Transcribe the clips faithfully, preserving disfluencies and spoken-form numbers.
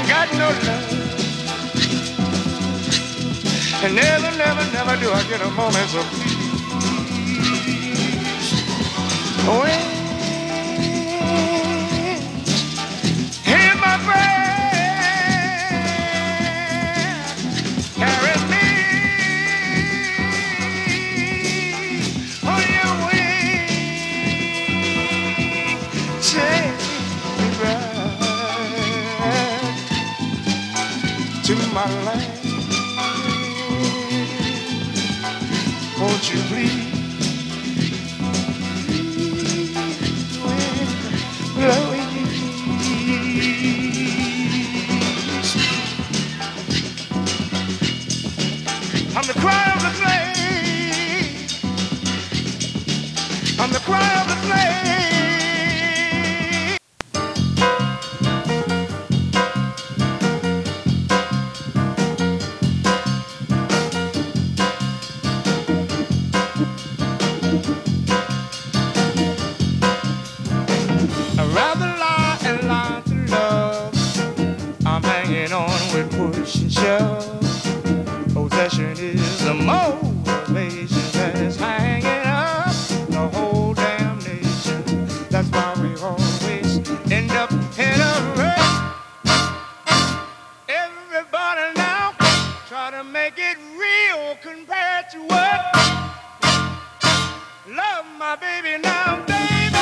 ain't got no love. And never, never, never do I get a moment's of peace. When in my breath carries me on your wings, take me back to my land. Won't you please? I'm the cry of the slave. I'm the cry of the slave. I'd rather lie and lie to love. I'm hanging on with push and shove. Possession is the motivation that is hanging up the whole damn nation. That's why we always end up in a rush. Everybody now try to make it real compared to what? Love my baby now, baby.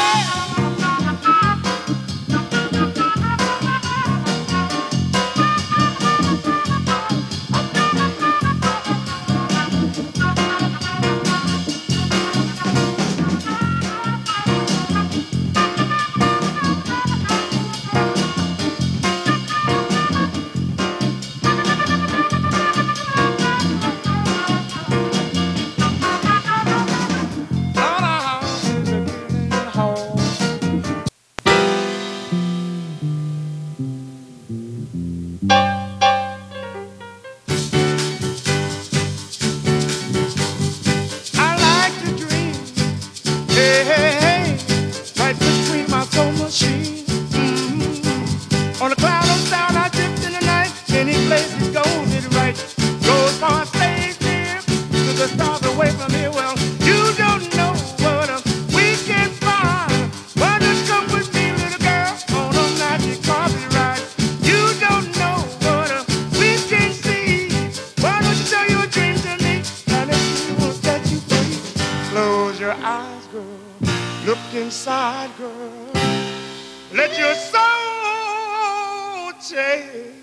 Eyes, girl, look inside, girl. Let your soul take